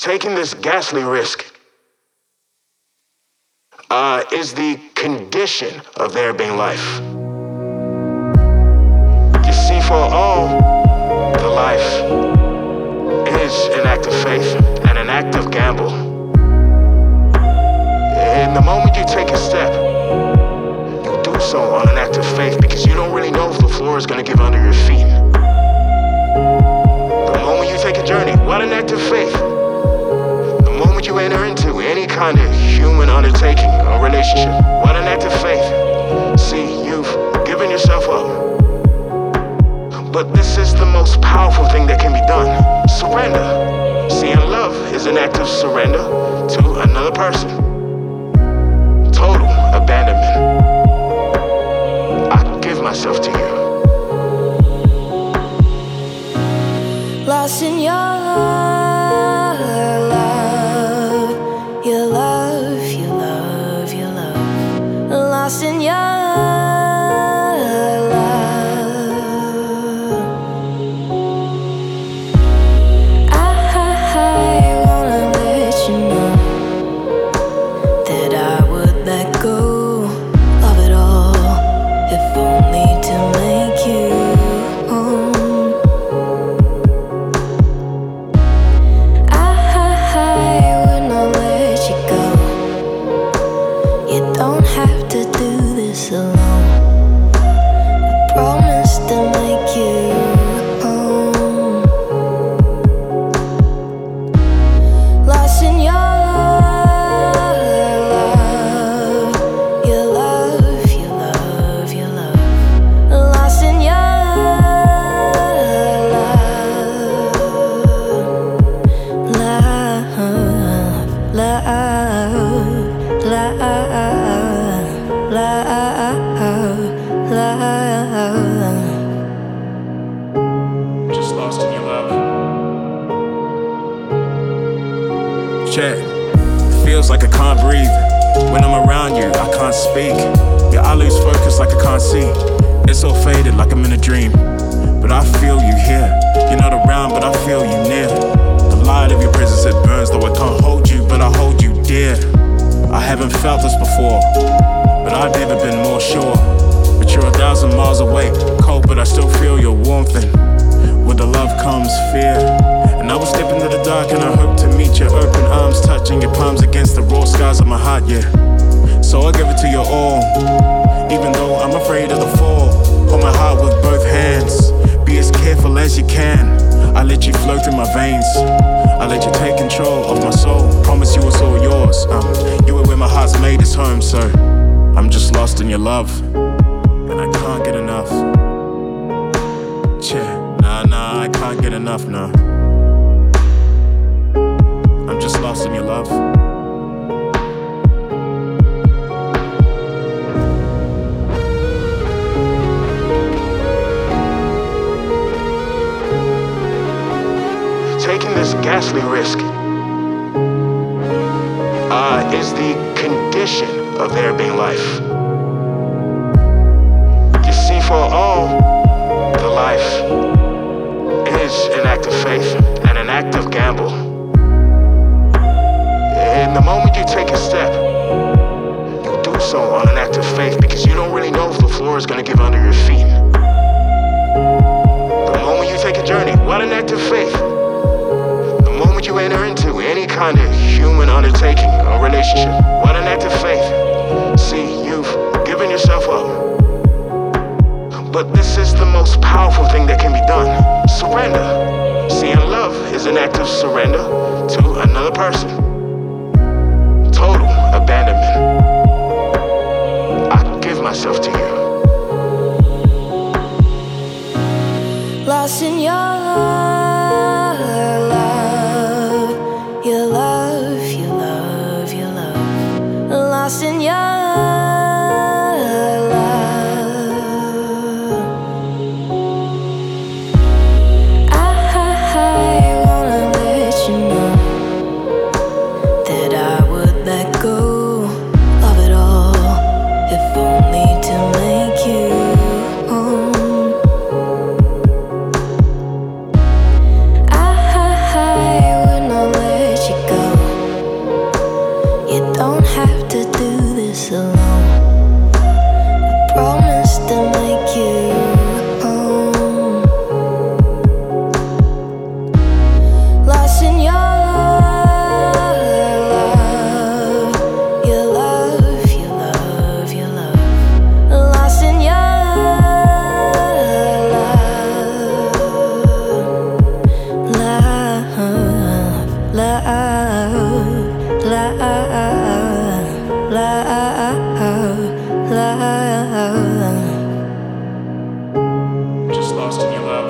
Taking this ghastly risk is the condition of there being life. You see, for all, the life is an act of faith and an act of gamble. And the moment you take a step, you do so on an act of faith because you don't really know if the floor is going to give under your feet. The moment you take a journey, what an act of faith. The moment you enter into any kind of human undertaking or relationship, what an act of faith. See, you've given yourself up. But this is the most powerful thing that can be done. Surrender. See, and love is an act of surrender to another person. Total abandonment. I give myself to you. Lost in your love, your love, your love, your love. Lost in your love. I wanna let you know that I would let go of it all, if only to make you home. I would not let you go. You don't have to do this alone. I promise to make you home. Lost in your love, your love, your love, your love. Lost in your love, love, love, love, love. Just lost in your love. Check. Feels like I can't breathe. When I'm around you, I can't speak. Yeah, I lose focus like I can't see. It's all faded like I'm in a dream. But I feel you here. You're not around, but I feel you near. The light of your presence, it burns. Though I can't hold you, but I hold you dear. I haven't felt this before, but I've never been more sure. But you're 1,000 miles away, cold, but I still feel your warmth. And with the love comes fear. And I will step into the dark and I hope to meet your open arms, touching your palms against the raw scars of my heart, yeah. So I give it to you all, even though I'm afraid of the fall. Hold my heart with both hands, be as careful as you can. I let you flow through my veins, I let you take control of my soul. Promise you it's all yours, you are where my heart's made its home. So I'm just lost in your love, and I can't get enough. Nah, I can't get enough, no. I'm just lost in your love. Taking this ghastly risk is the condition of there being life. You see, for all, the life is an act of faith and an act of gamble. And the moment you take a step, you do so on an act of faith because you don't really know if the floor is going to give under your feet. The moment you take a journey, what an act of faith. The moment you enter into any kind of human undertaking or relationship, what an act of faith. See, you've given yourself up. But this is the most powerful thing that can be done. Surrender. See, and love is an act of surrender to another person. Total abandonment. I give myself to you. Lost in your love, your love, your love, your love. Lost in your love. I wanna let you know that I would let go of it all, if only to make you home. Just lost in your love.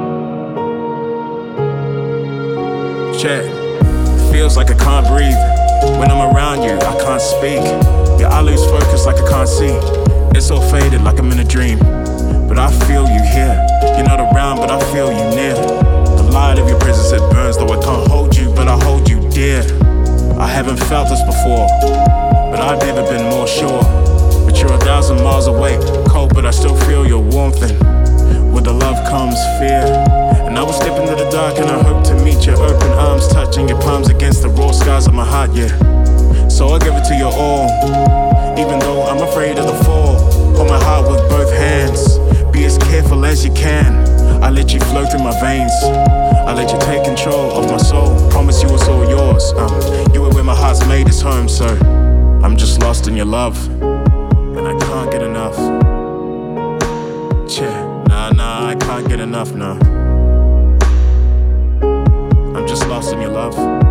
Check. Feels like I can't breathe. When I'm around you, I can't speak. Yeah, I lose focus like I can't see. It's all faded like I'm in a dream. But I feel you here. You're not around, but I feel you near. The light of your presence, it burns. Though I can't hold you, but I hold you dear. I haven't felt this before, but I've never been more sure. But you're 1,000 miles away, cold, but I still feel your warmth. And with the love comes fear. And I will step into the dark and I hope to meet your open arms, touching your palms against the raw scars of my heart, yeah. So I give it to you all, even though I'm afraid of the fall. Hold my heart with both hands, be as careful as you can. I let you flow through my veins, I let you take control of my soul. Promise you it's all yours, you are where my heart's made its home. So I'm just lost in your love, and I can't get enough. Nah, I can't get enough, no. I'm just lost in your love.